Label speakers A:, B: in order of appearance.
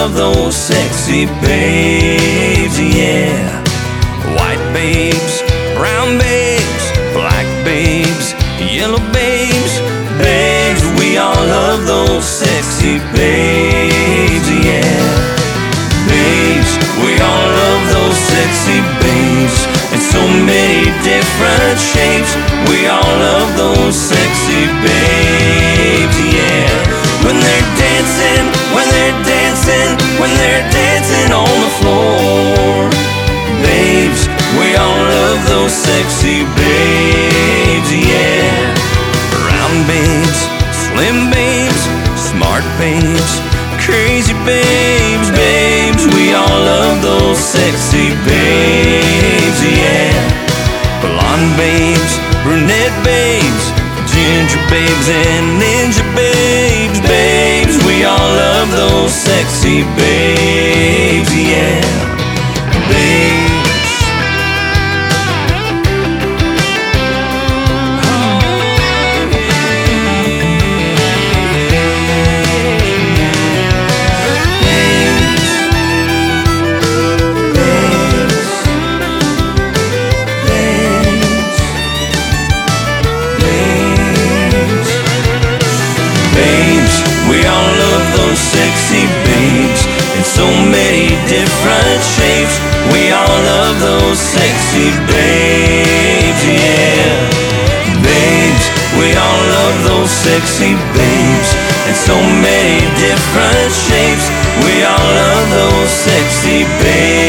A: love those sexy babes, yeah. White babes, brown babes, black babes, yellow babes, babes, we all love those sexy babes, yeah. Babes, we all love those sexy babes, in so many different shapes. We all love those sexy babes, yeah. When they're dancing, when they're dancing, when they're dancing on the floor. Babes, we all love those sexy babes, yeah. Round babes, slim babes, smart babes, crazy babes, babes, we all love those sexy babes, yeah. Blonde babes, brunette babes, ginger babes and ninja babes, babes, we all love those sexy babes, yeah. Babes. Sexy babes, in so many different shapes. We all love those sexy babes, yeah. Babes, we all love those sexy babes, in so many different shapes. We all love those sexy babes.